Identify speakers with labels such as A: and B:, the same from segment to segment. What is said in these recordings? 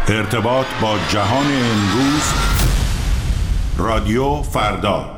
A: ارتباط با جهان امروز، رادیو فردا.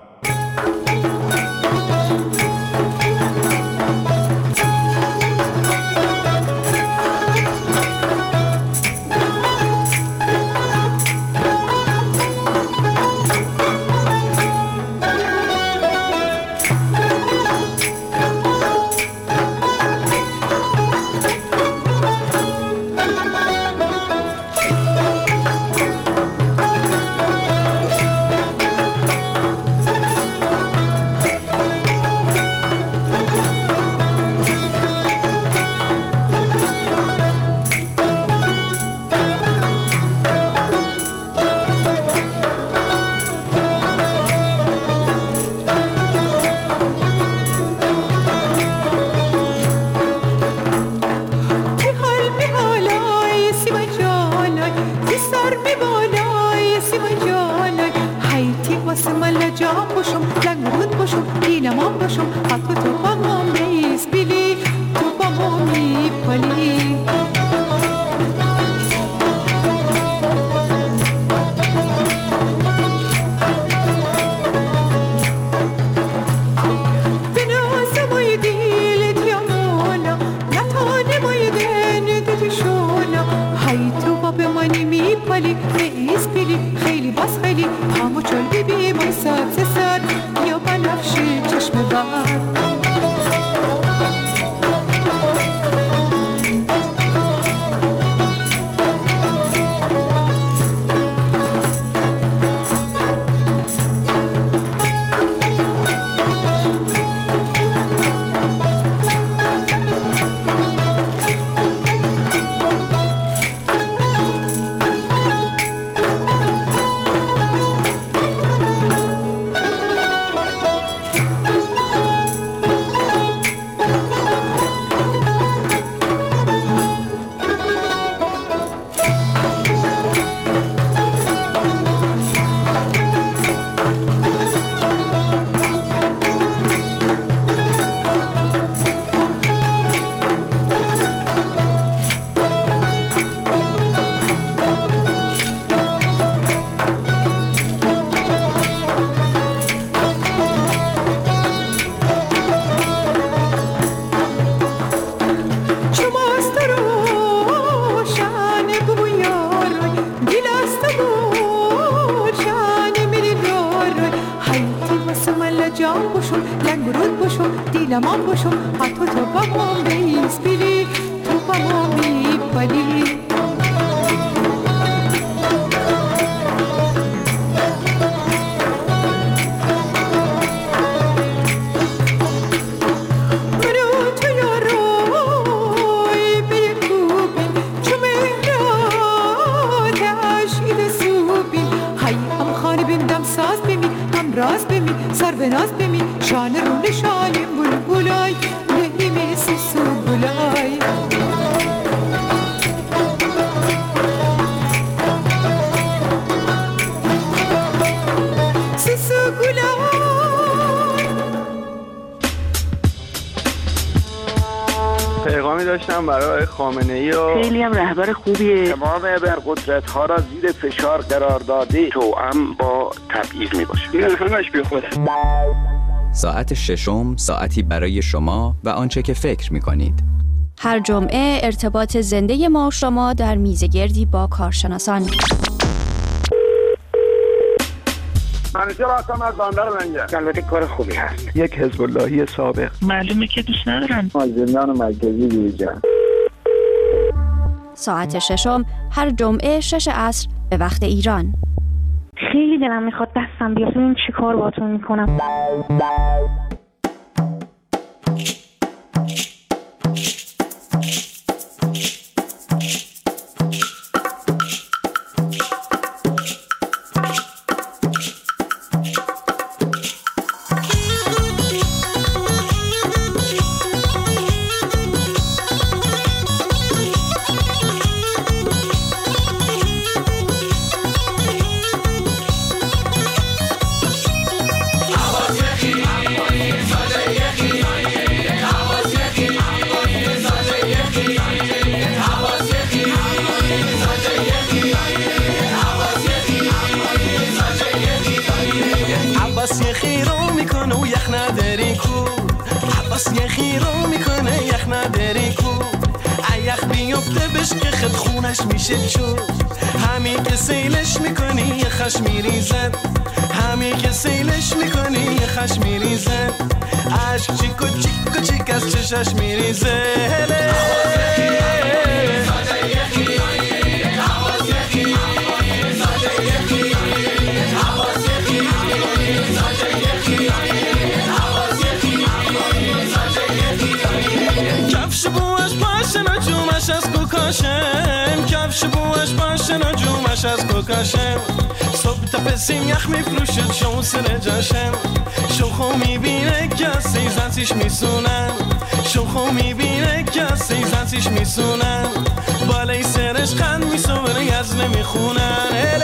B: پیغامی داشتم برای خامنه‌ای و
C: خیلی هم رهبر خوبیه.
B: تمام ابرقدرت‌ها را زیر فشار قرار داده، توأم با تبعیض میباشه. این همش بیخوده.
D: ساعت ششم، ساعتی برای شما و آنچه که فکر می‌کنید.
E: هر جمعه ارتباط زنده ما و شما در میزگردی با کارشناسان.
B: منیجر هستم از بندر منگه. البته کار خوبی هست. یک حزب اللهی سابق.
C: معلومه که دوست ندارن.
B: زندان مرکزی بیرجن.
E: ساعت ششم هر جمعه 6 عصر به وقت ایران.
C: خیلی دلم میخواد دستم بیاد. این چی کار باهاتون میکنم؟
F: عشق خد خونش میشه چون همین که سیلش میکنی یه خش میریزد، همین که سیلش میکنی یه خش میریزد، عشق چیکو چیکو چیک از چشش میریزه. کفش بوش پاشن و جومش از کوکاشم، کفش بوش پاشن و جومش از کوکاشم، صبح تا پسیم یخ میفروشد شو سر جاشم، شوخو میبینه که سیزنسیش میسونم، شوخو میبینه که سیزنسیش میسونم، بالای سرش خند میسونه از نمیخونن.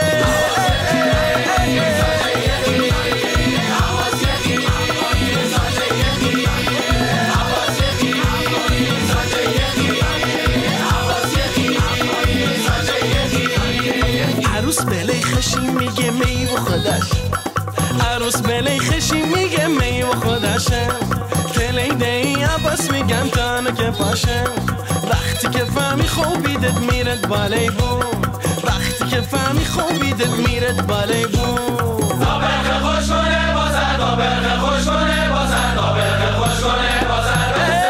F: عروس بلی خشی میگه می و خودش، عروس بلی خشی میگه می و خودشم، تلی دی عباس میگن تانه که پاشم، وقتی که فهمی خوبیدت میرد بالای بوم، وقتی که فهمی خوبیدت میرد بالای بوم. دابرخ خوش کنه بازر، دابرخ خوش کنه بازر، دابرخ خوش کنه بازر.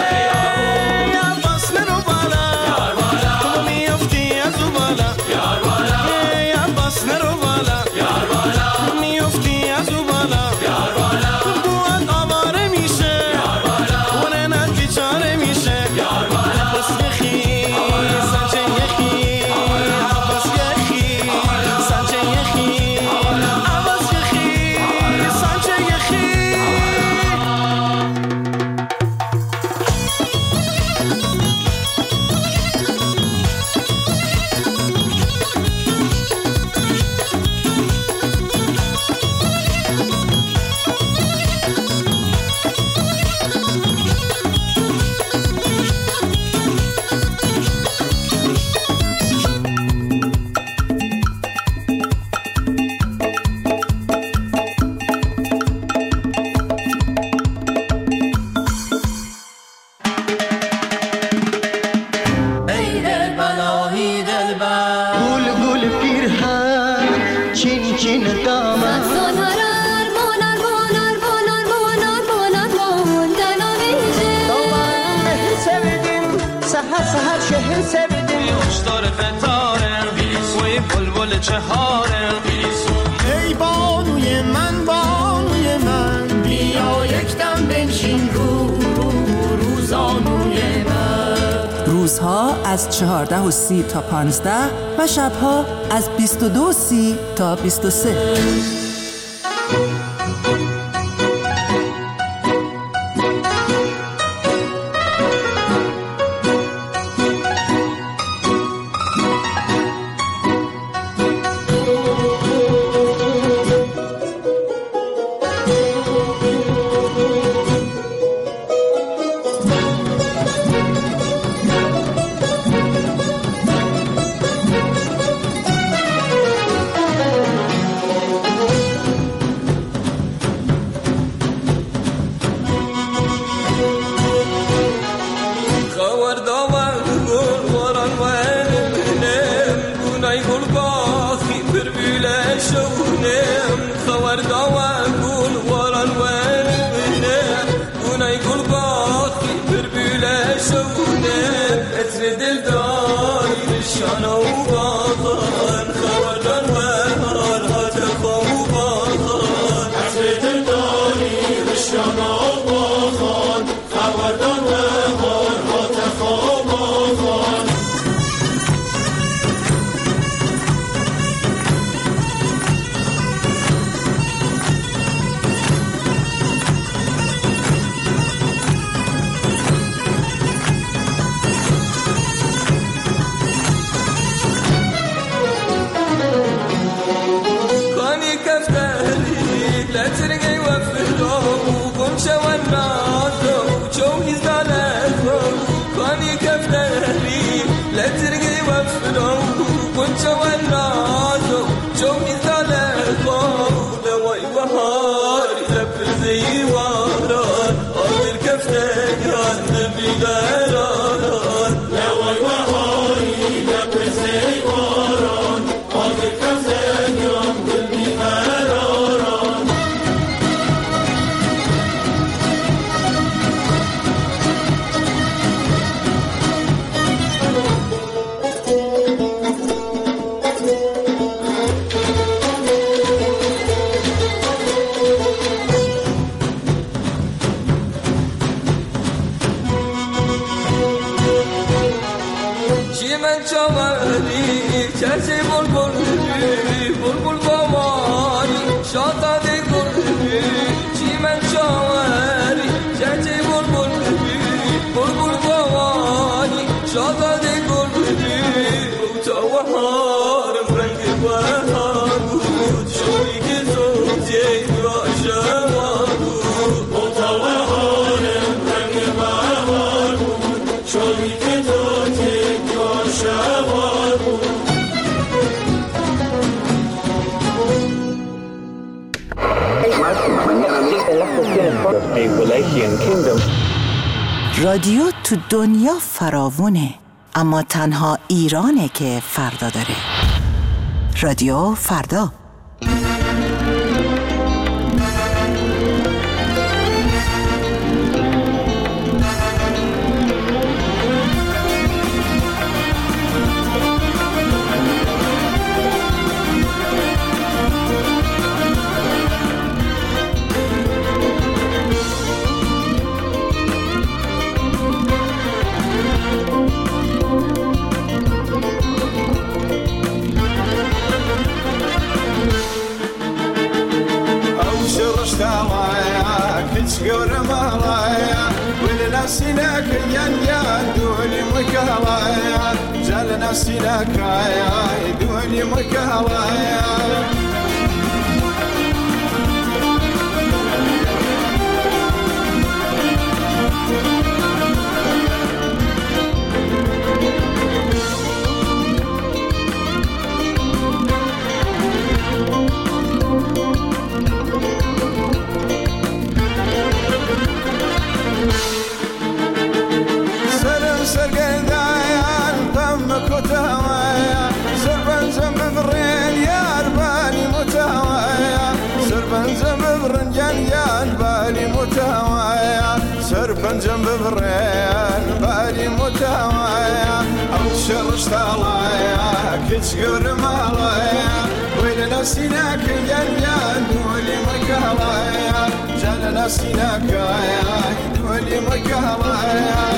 F: عباس نرو بالا یار بالا، تو میافتی از او بالا یار بالا، عباس نرو بالا یار بالا، میافتی از او بالا یار بالا، دوات آواره میشه یار بالا، اونه ند بیچاره میشه یار بالا. عباس یخی سنچه یخی، عباس یخی سنچه یخی، عباس یخی سنچه یخی. ای دل بلایی دل بر گل گل پیرهن چین چین دامن، سهر شهر سبدیم خوشدار قطارم وی بلبل چهارم، ای بانوی من بانوی من، بیا یک دم بنشین روزانوی من.
G: روزها از 14:30 تا 15 و شبها از 22:30 تا 23.
F: Lewaj wahori
G: رادیو تو دنیا فراوونه، اما تنها ایرانه که فردا داره. رادیو فردا.
F: سرپنجم ببرن بالي متوايا او شرش طالايا كتشقر مالايا ويلنا سيناك ينيان دولي مكالايا جالنا سيناك يا دولي مكالايا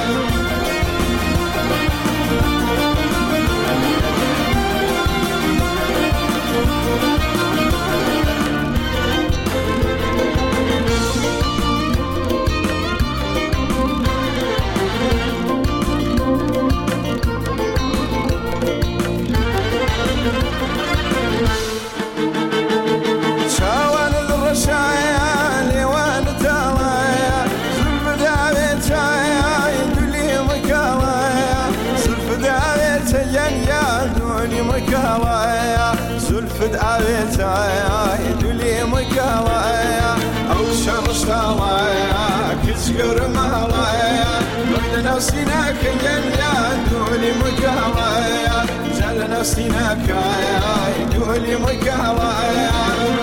F: سلفد عبيتايا يدولي مكالايا او شرش طالايا كتشقر مالايا ويلنا سيناك ينيا دولي مكالايا جالنا سيناك يا دولي مكالايا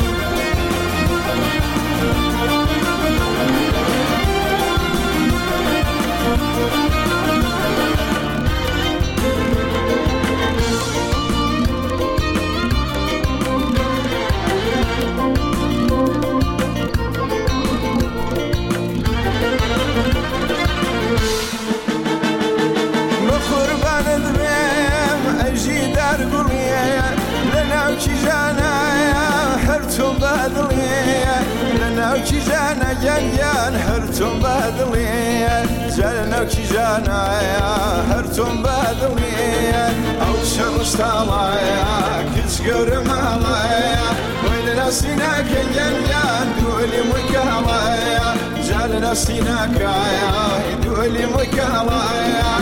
F: وكي جانا جنجان هرتم بدلية جالنا وكي جانا يا هرتم بدلية أو شرش طالايا كتشقر مالايا ويلنا سيناك جنجان دولي مكالايا جالنا سيناك يا دولي مكالايا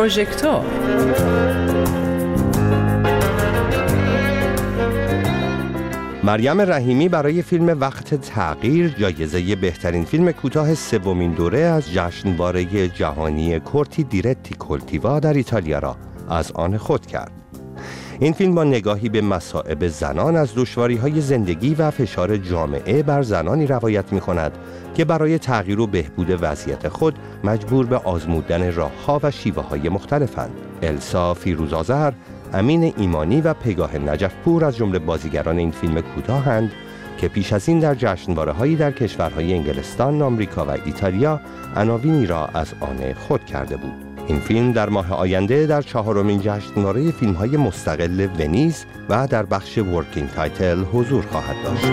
H: پروژکتور.
I: مریم رحیمی برای فیلم وقت تغییر جایزه بهترین فیلم کوتاه سومین دوره از جشنواره جهانی کورتی دیرتی کولتیوا در ایتالیا را از آن خود کرد. این فیلم با نگاهی به مصائب زنان از دشواری‌های زندگی و فشار جامعه بر زنانی روایت می‌کند که برای تغییر و بهبود وضعیت خود مجبور به آزمودن راه‌ها و شیوه‌های مختلفند. السا فیروزآذر، امین ایمانی و پگاه نجف‌پور از جمله بازیگران این فیلم کوتاهند که پیش از این در جشنواره‌هایی در کشورهای انگلستان، آمریکا و ایتالیا عناوینی را از آن خود کرده بود. این فیلم در ماه آینده در 4مین جشنواره فیلم‌های مستقل ونیز و در بخش ورکینگ تایتل حضور خواهد داشت.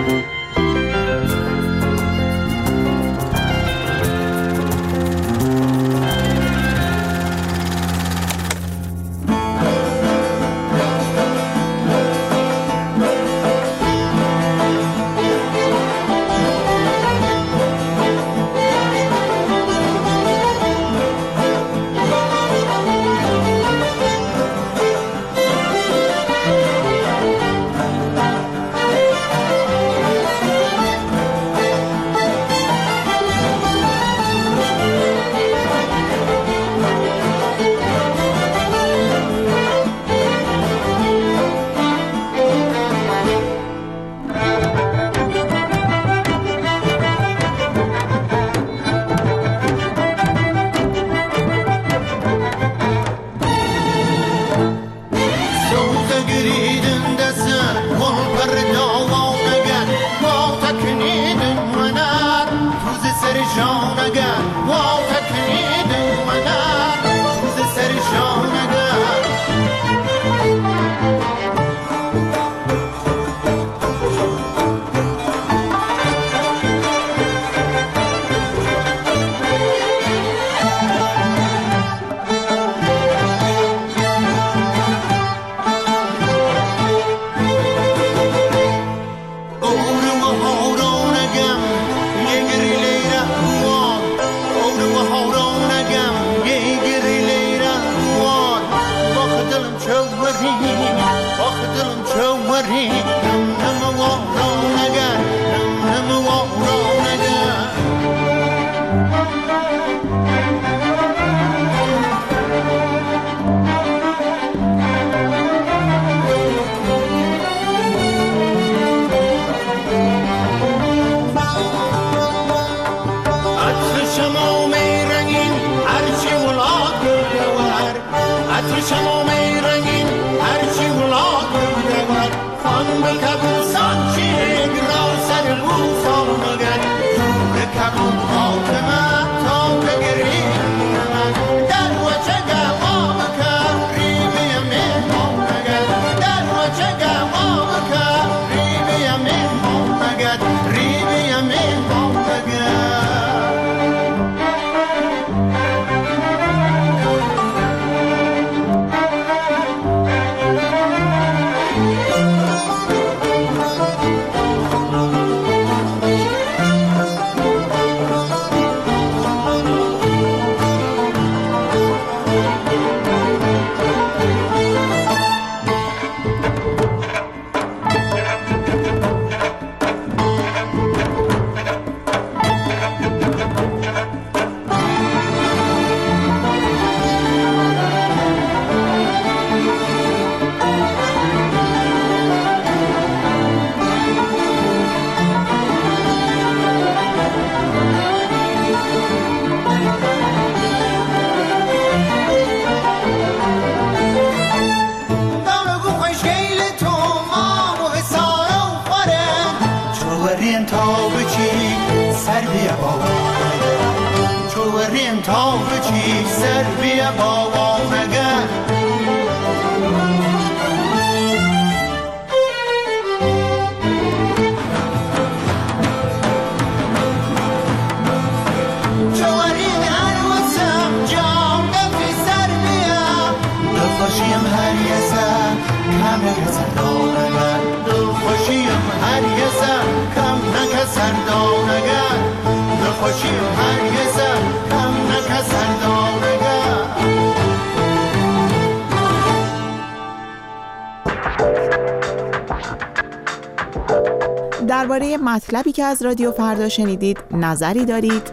H: درباره مطلبی که از رادیو فردا شنیدید نظری دارید؟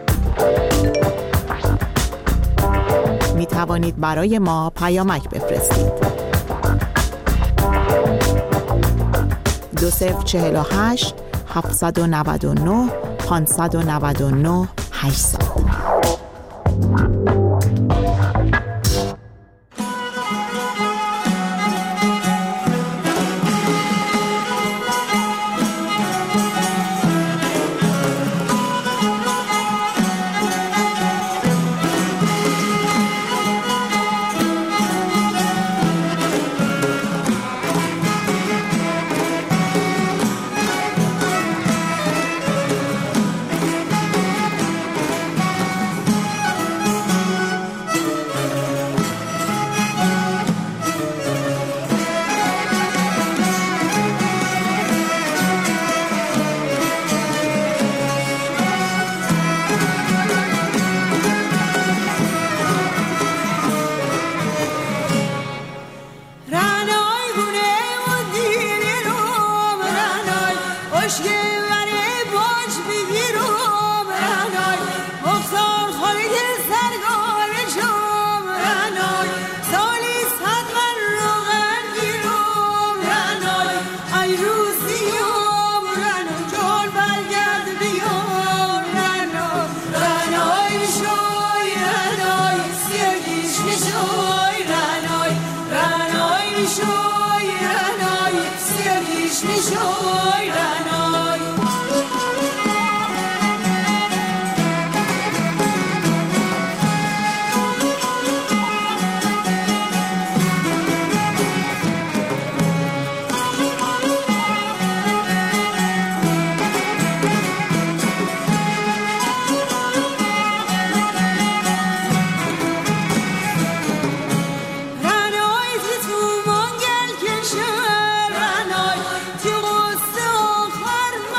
H: می توانید برای ما پیامک بفرستید. 2048 799 599 800.
J: رنای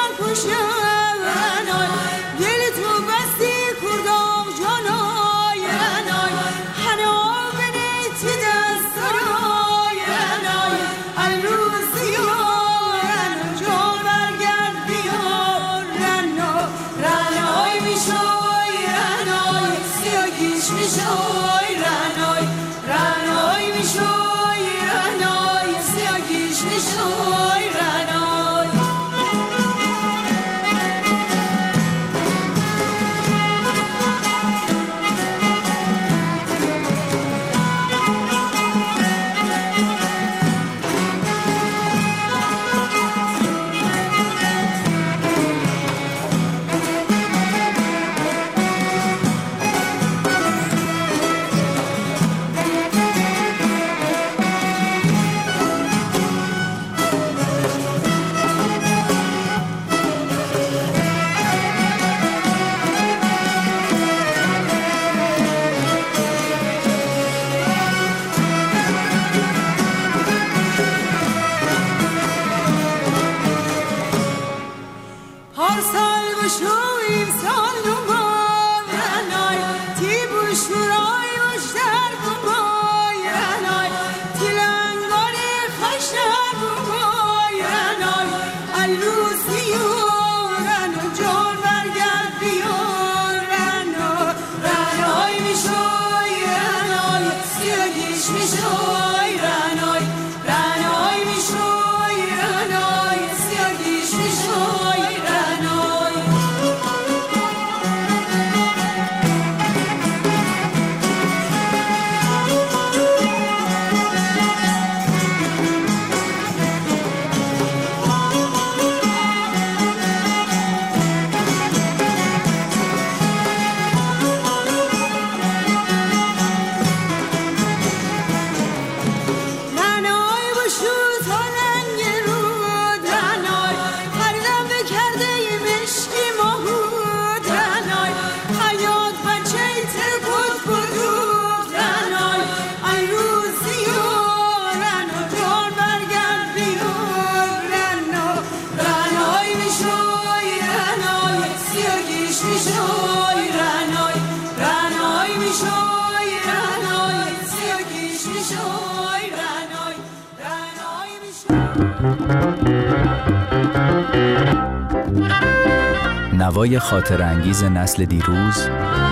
J: نوای خاطر انگیز نسل دیروز،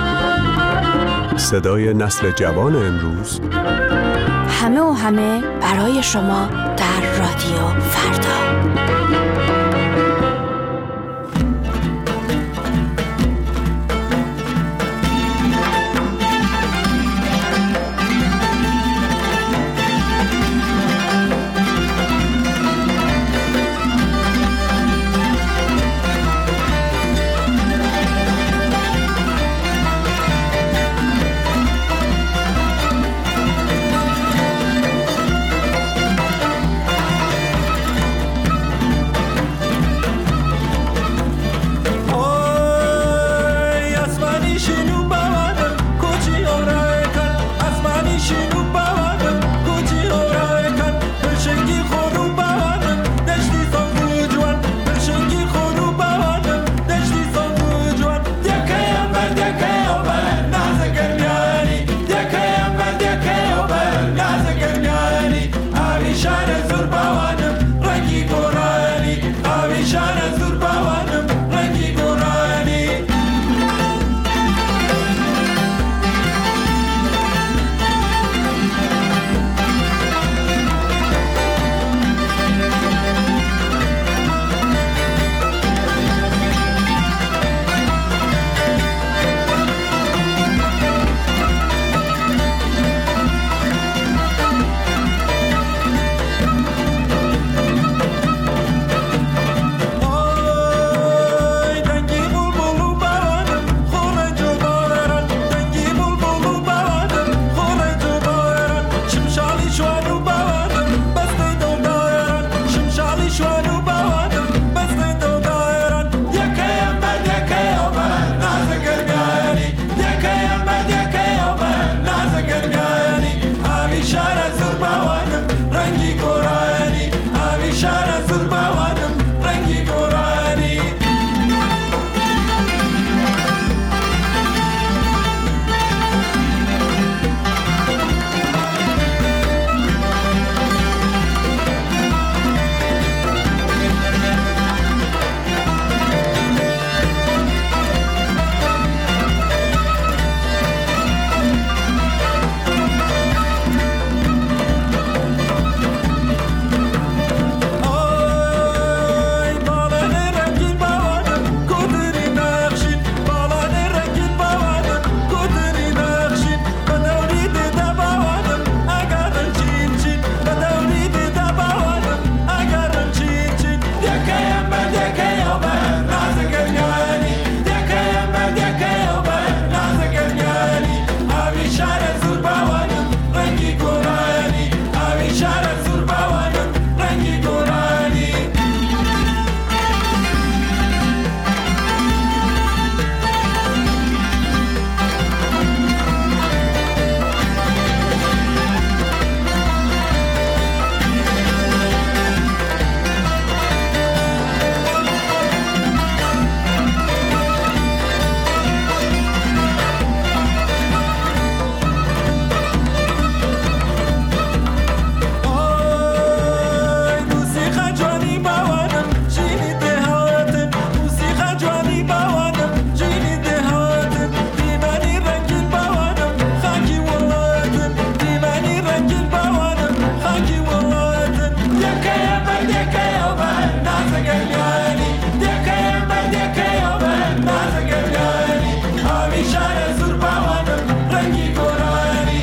K: صدای نسل جوان امروز،
E: همه و همه برای شما در رادیو فردا.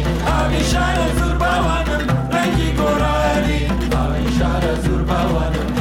F: زور باوانم